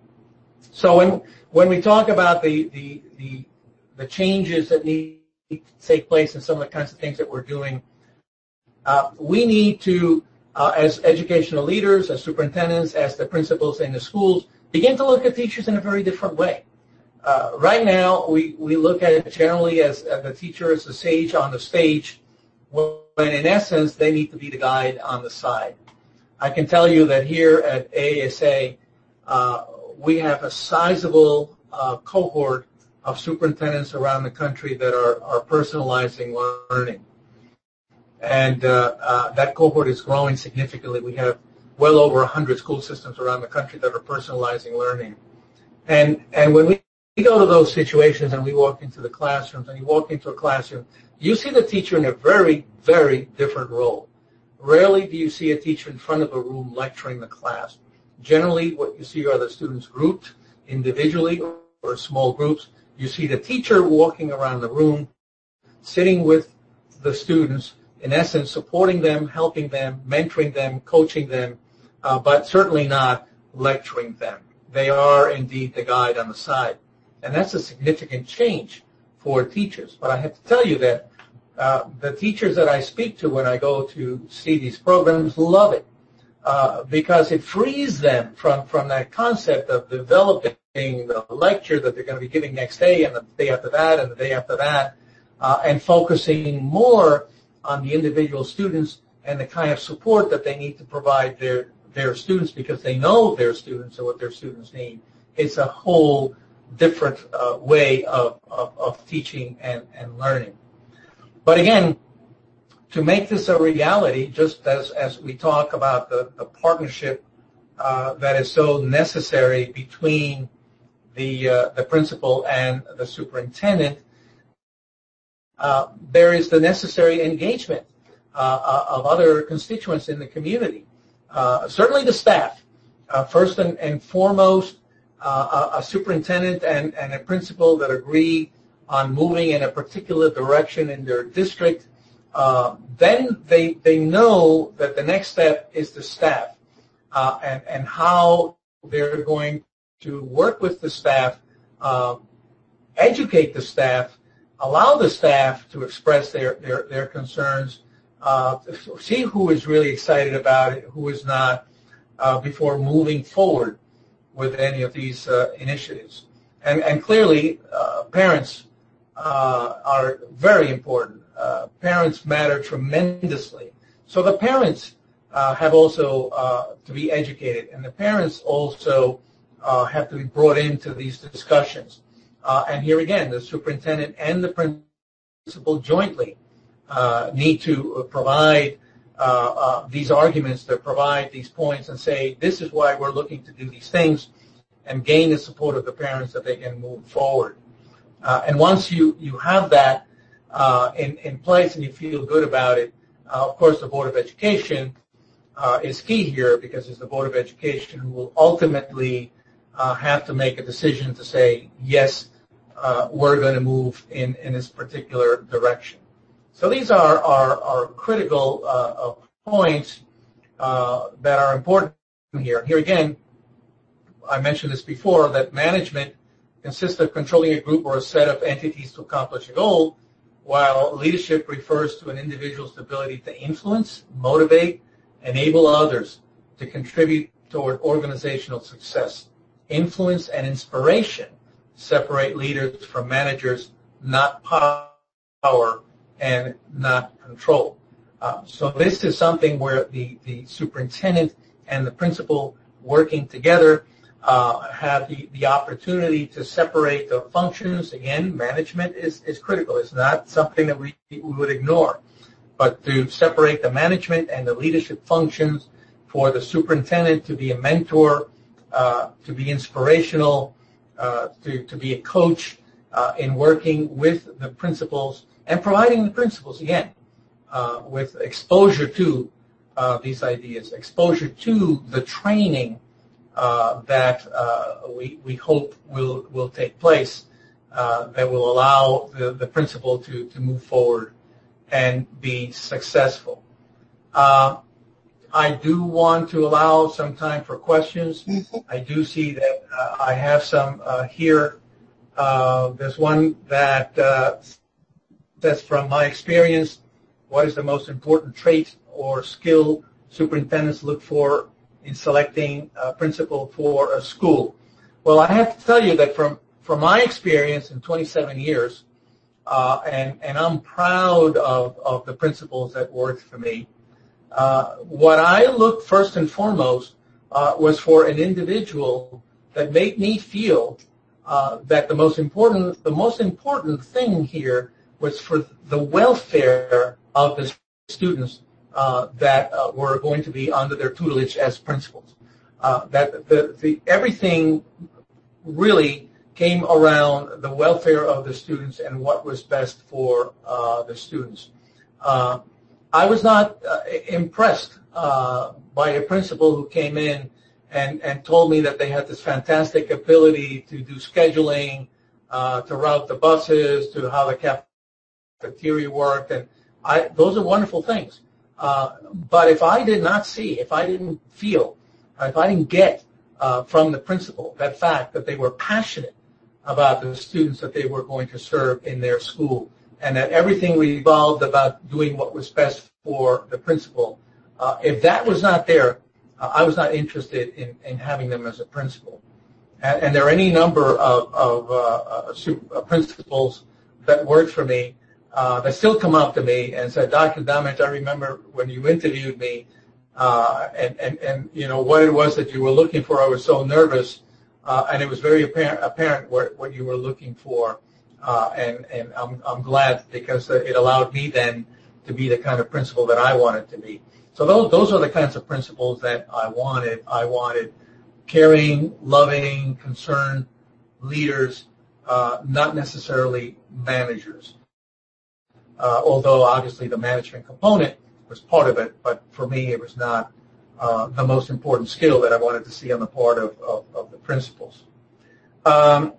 So when when we talk about the, the, the, the changes that need to take place and some of the kinds of things that we're doing, uh, we need to, uh, as educational leaders, as superintendents, as the principals in the schools, begin to look at teachers in a very different way. Uh, right now, we, we look at it generally as uh, the teacher is the sage on the stage, when in essence, they need to be the guide on the side. I can tell you that here at A A S A, uh, we have a sizable uh, cohort of superintendents around the country that are, are personalizing learning. And uh, uh, that cohort is growing significantly. We have well over one hundred school systems around the country that are personalizing learning. And, and when we We go to those situations and we walk into the classrooms, and you walk into a classroom, you see the teacher in a very, very different role. Rarely do you see a teacher in front of a room lecturing the class. Generally, what you see are the students grouped individually or small groups. You see the teacher walking around the room, sitting with the students, in essence, supporting them, helping them, mentoring them, coaching them, uh, but certainly not lecturing them. They are indeed the guide on the side. And that's a significant change for teachers. But I have to tell you that uh, the teachers that I speak to when I go to see these programs love it uh, because it frees them from, from that concept of developing the lecture that they're going to be giving next day and the day after that and the day after that uh, and focusing more on the individual students and the kind of support that they need to provide their, their students because they know their students and what their students need. It's a whole different uh, way of, of, of teaching and, and learning. But again, to make this a reality, just as, as we talk about the, the partnership uh, that is so necessary between the, uh, the principal and the superintendent, uh, there is the necessary engagement uh, of other constituents in the community. Uh, certainly the staff. Uh, first and, and foremost, uh, a, a superintendent and, and a principal that agree on moving in a particular direction in their district, uh, then they they know that the next step is the staff uh, and, and how they're going to work with the staff, uh, educate the staff, allow the staff to express their, their, their concerns, uh, see who is really excited about it, who is not, uh, before moving forward with any of these uh, initiatives. And, and clearly, uh, parents uh, are very important. Uh, parents matter tremendously. So the parents uh, have also uh, to be educated, and the parents also uh, have to be brought into these discussions. Uh, and here again, the superintendent and the principal jointly uh, need to provide uh, uh, these arguments, to provide these points and say, this is why we're looking to do these things, and gain the support of the parents that they can move forward. Uh, and once you, you have that uh, in, in place and you feel good about it, uh, of course the Board of Education uh, is key here, because it's the Board of Education who will ultimately uh, have to make a decision to say, yes, uh, we're going to move in, in this particular direction. So these are, are, are critical uh, points uh, that are important here. Here again, I mentioned this before, that management consists of controlling a group or a set of entities to accomplish a goal, while leadership refers to an individual's ability to influence, motivate, enable others to contribute toward organizational success. Influence and inspiration separate leaders from managers, not power and not control. Uh, so this is something where the, the superintendent and the principal working together Uh, have the, the opportunity to separate the functions. Again, management is, is critical. It's not something that we, we would ignore, but to separate the management and the leadership functions, for the superintendent to be a mentor, uh, to be inspirational, uh, to, to be a coach uh, in working with the principals and providing the principals, again, uh, with exposure to uh, these ideas, exposure to the training Uh, that uh, we, we hope will, will take place, uh, that will allow the, the principal to, to move forward and be successful. Uh, I do want to allow some time for questions. I do see that uh, I have some uh, here. Uh, there's one that uh, says, from my experience, what is the most important trait or skill superintendents look for in selecting a principal for a school? Well, I have to tell you that from, from my experience in twenty-seven years, uh, and, and I'm proud of, of the principals that worked for me, uh, what I looked first and foremost uh, was for an individual that made me feel uh, that the most important, the most important thing here was for the welfare of the students Uh, that uh, were going to be under their tutelage as principals. Uh, that the, the everything really came around the welfare of the students and what was best for uh, the students. Uh, I was not uh, impressed uh, by a principal who came in and, and told me that they had this fantastic ability to do scheduling, uh, to route the buses, to how the cafeteria worked, and I, those are wonderful things. Uh, but if I did not see, if I didn't feel, if I didn't get uh, from the principal that fact that they were passionate about the students that they were going to serve in their school, and that everything revolved about doing what was best for the principal, uh, if that was not there, uh, I was not interested in, in having them as a principal. And, and there are any number of, of uh, uh, super, uh, principals that worked for me Uh, that still come up to me and said, Doctor Damage, I remember when you interviewed me uh, and, and, and, you know, what it was that you were looking for. I was so nervous, uh, and it was very apparent, apparent what, what you were looking for. Uh, and and I'm, I'm glad, because it allowed me then to be the kind of principal that I wanted to be. So those those are the kinds of principals that I wanted. I wanted caring, loving, concerned leaders, uh, not necessarily managers. Uh, although obviously the management component was part of it, but for me it was not uh, the most important skill that I wanted to see on the part of, of, of the principals. Um,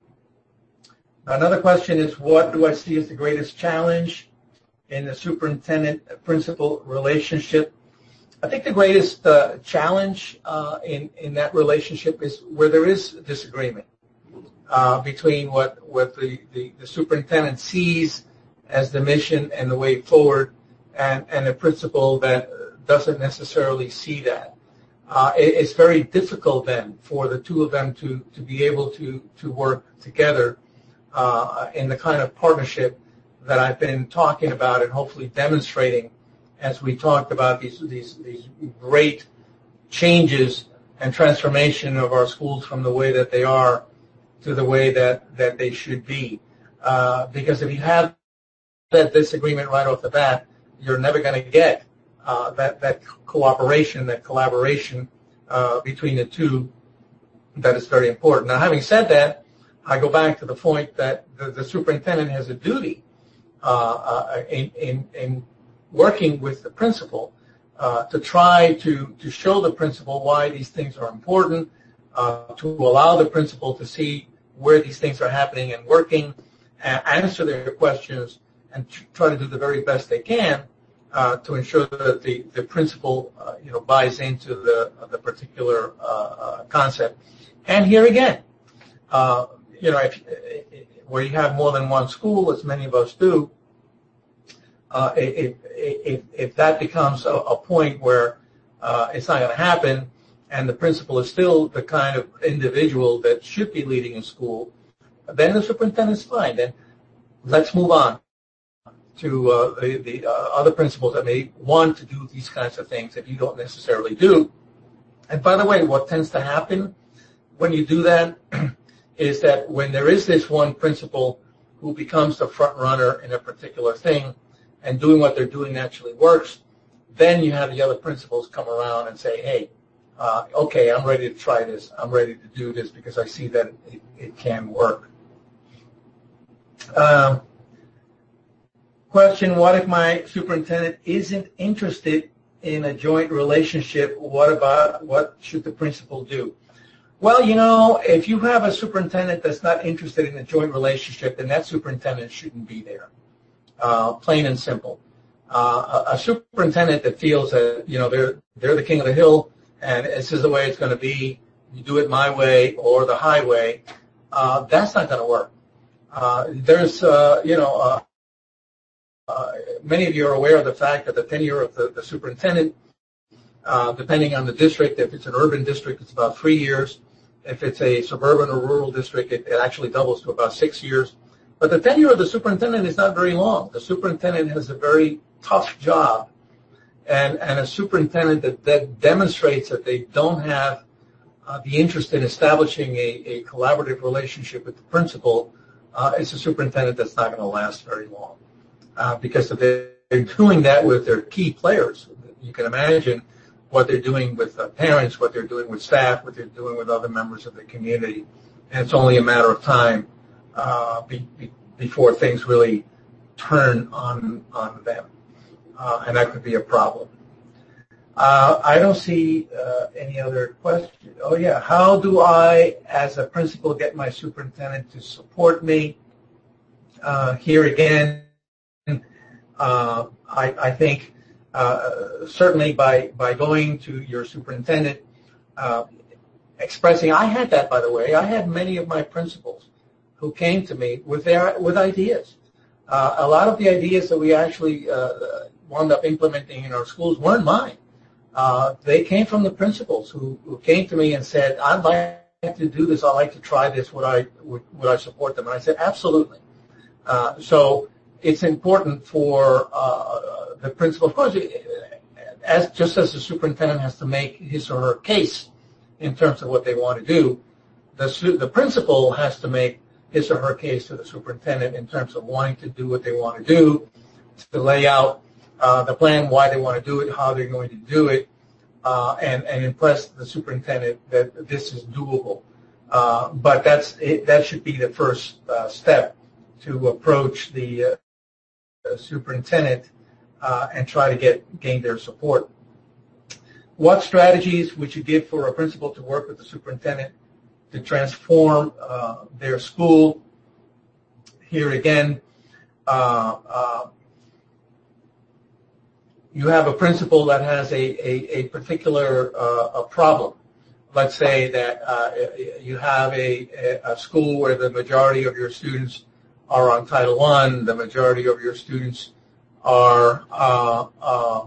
another question is, what do I see as the greatest challenge in the superintendent-principal relationship? I think the greatest uh, challenge uh, in, in that relationship is where there is disagreement uh, between what, what the, the, the superintendent sees as the mission and the way forward, and, and a principal that doesn't necessarily see that. Uh, it, it's very difficult then for the two of them to, to be able to, to work together uh, in the kind of partnership that I've been talking about and hopefully demonstrating as we talked about these, these, these great changes and transformation of our schools from the way that they are to the way that, that they should be. Uh, because if you have that disagreement right off the bat, you're never going to get uh, that, that cooperation, that collaboration uh, between the two that is very important. Now, having said that, I go back to the point that the, the superintendent has a duty uh, uh, in, in, in working with the principal uh, to try to, to show the principal why these things are important, uh, to allow the principal to see where these things are happening and working, and answer their questions, and try to do the very best they can uh, to ensure that the, the principal, uh, you know, buys into the, the particular uh, uh, concept. And here again, uh, you know, if, where you have more than one school, as many of us do, uh, if, if, if that becomes a, a point where uh, it's not going to happen, and the principal is still the kind of individual that should be leading a school, then the superintendent's fine. Then let's move on to uh, the, the uh, other principals that may want to do these kinds of things that you don't necessarily do. And by the way, what tends to happen when you do that is that when there is this one principal who becomes the front runner in a particular thing and doing what they're doing actually works, then you have the other principals come around and say, hey, uh, okay, I'm ready to try this. I'm ready to do this because I see that it, it can work. Um, question, what if my superintendent isn't interested in a joint relationship? What about, what should the principal do? Well, you know, if you have a superintendent that's not interested in a joint relationship, then that superintendent shouldn't be there, uh, plain and simple. Uh, a, a superintendent that feels that, you know, they're, they're the king of the hill and this is the way it's going to be, you do it my way or the highway, uh, that's not going to work. Uh, there's, uh, you know, uh, uh, many of you are aware of the fact that the tenure of the, the superintendent, uh, depending on the district, if it's an urban district, it's about three years. If it's a suburban or rural district, it, it actually doubles to about six years. But the tenure of the superintendent is not very long. The superintendent has a very tough job, and, and a superintendent that, that demonstrates that they don't have uh, the interest in establishing a, a collaborative relationship with the principal Uh, it's a superintendent that's not going to last very long uh, because if they're doing that with their key players, you can imagine what they're doing with uh, parents, what they're doing with staff, what they're doing with other members of the community, and it's only a matter of time uh, be, be, before things really turn on on them, uh, and that could be a problem. Uh, I don't see uh, any other questions. Oh, yeah. How do I, as a principal, get my superintendent to support me? Uh, here again, uh, I, I think uh, certainly by, by going to your superintendent, uh, expressing, I had that, by the way. I had many of my principals who came to me with, their, with ideas. Uh, a lot of the ideas that we actually uh, wound up implementing in our schools weren't mine. Uh, they came from the principals who, who came to me and said, I'd like to do this, I'd like to try this, would I, would, would I support them? And I said, absolutely. Uh, so it's important for uh, the principal, of course, as, just as the superintendent has to make his or her case in terms of what they want to do, the, the principal has to make his or her case to the superintendent in terms of wanting to do what they want to do, to lay out uh, the plan, why they want to do it, how they're going to do it, uh, and, and impress the superintendent that this is doable. Uh, but that's it, that should be the first uh, step to approach the uh, superintendent uh, and try to get gain their support. What strategies would you give for a principal to work with the superintendent to transform uh, their school? Here again, uh, uh, you have a principal that has a, a, a particular uh, a problem. Let's say that uh, you have a, a school where the majority of your students are on Title one, the majority of your students are uh, uh,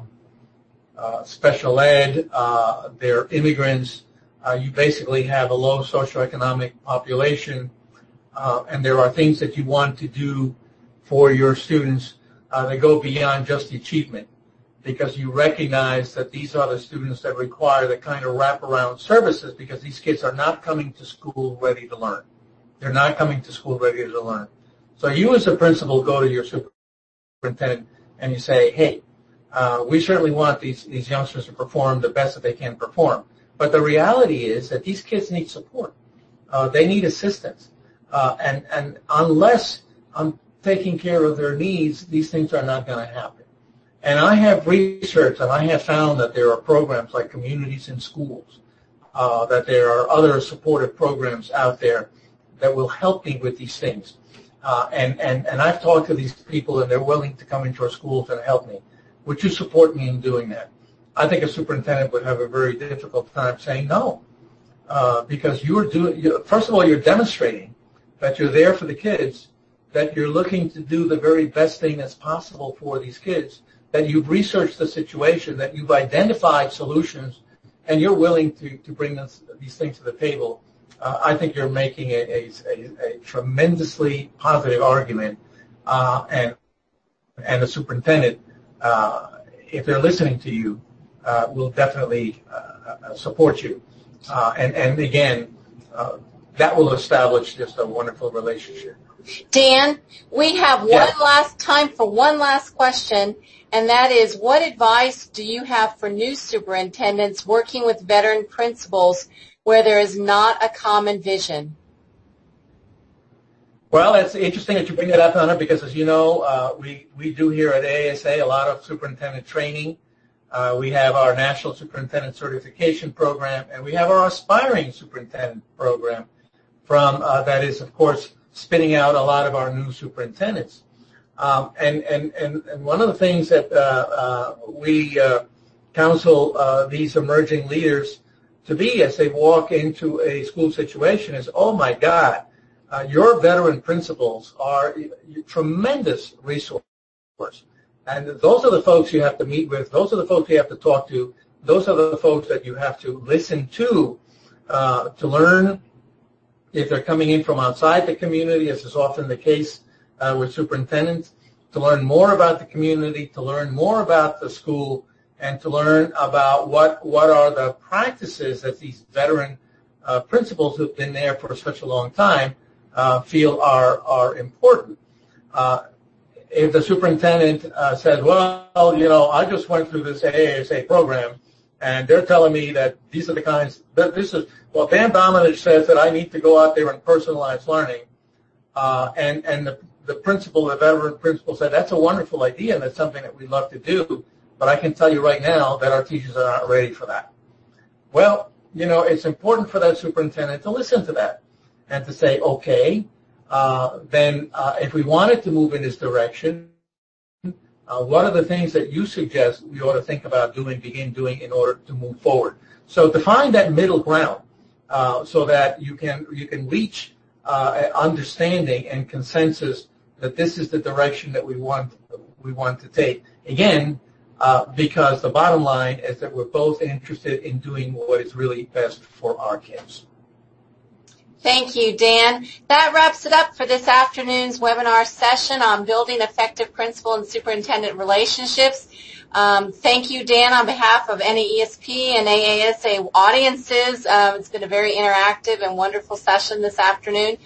uh, special ed, uh, they're immigrants, uh, you basically have a low socioeconomic population, uh, and there are things that you want to do for your students uh, that go beyond just achievement, because you recognize that these are the students that require the kind of wraparound services, because these kids are not coming to school ready to learn. They're not coming to school ready to learn. So you as a principal go to your superintendent and you say, hey, uh, we certainly want these, these youngsters to perform the best that they can perform. But the reality is that these kids need support. Uh, they need assistance. Uh, and, and unless I'm taking care of their needs, these things are not going to happen. And I have researched and I have found that there are programs like Communities in Schools, uh, that there are other supportive programs out there that will help me with these things. Uh, and, and, and I've talked to these people, and they're willing to come into our schools and help me. Would you support me in doing that? I think a superintendent would have a very difficult time saying no, uh, because you're doing, you, first of all, you're demonstrating that you're there for the kids, that you're looking to do the very best thing that's possible for these kids, that you've researched the situation, that you've identified solutions, and you're willing to, to bring this, these things to the table. Uh, I think you're making a, a, a, a tremendously positive argument, uh, and and the superintendent, uh, if they're listening to you, uh, will definitely uh, support you. Uh, and, and again, uh, that will establish just a wonderful relationship. Dan, we have one Yeah. last time for one last question, and that is, what advice do you have for new superintendents working with veteran principals where there is not a common vision? Well, it's interesting that you bring that up, Anna, because as you know, uh, we, we do here at A A S A a lot of superintendent training. Uh, we have our National Superintendent Certification Program, and we have our Aspiring Superintendent Program from, uh, that is, of course, spinning out a lot of our new superintendents. Um, and, and, and, and one of the things that uh, uh, we uh, counsel uh, these emerging leaders to be as they walk into a school situation is, oh, my God, uh, your veteran principals are a tremendous resource. And those are the folks you have to meet with. Those are the folks you have to talk to. Those are the folks that you have to listen to uh, to learn. If they're coming in from outside the community, as is often the case uh, with superintendents, to learn more about the community, to learn more about the school, and to learn about what, what are the practices that these veteran uh, principals who've been there for such a long time uh, feel are, are important. Uh, if the superintendent uh, says, well, you know, I just went through this A A S A program, and they're telling me that these are the kinds, that this is, well, Dan Domenech says that I need to go out there and personalize learning, uh, and, and the, the principal, the veteran principal said, that's a wonderful idea, and that's something that we'd love to do, but I can tell you right now that our teachers are not ready for that. Well, you know, it's important for that superintendent to listen to that and to say, okay, uh, then uh, if we wanted to move in this direction, uh, what are the things that you suggest we ought to think about doing, begin doing in order to move forward? So to find that middle ground uh, so that you can, you can reach uh, understanding and consensus that this is the direction that we want, we want to take. Again, Uh, because the bottom line is that we're both interested in doing what is really best for our kids. Thank you, Dan. That wraps it up for this afternoon's webinar session on building effective principal and superintendent relationships. Um, thank you, Dan, on behalf of N A E S P and A A S A audiences. Uh, it's been a very interactive and wonderful session this afternoon.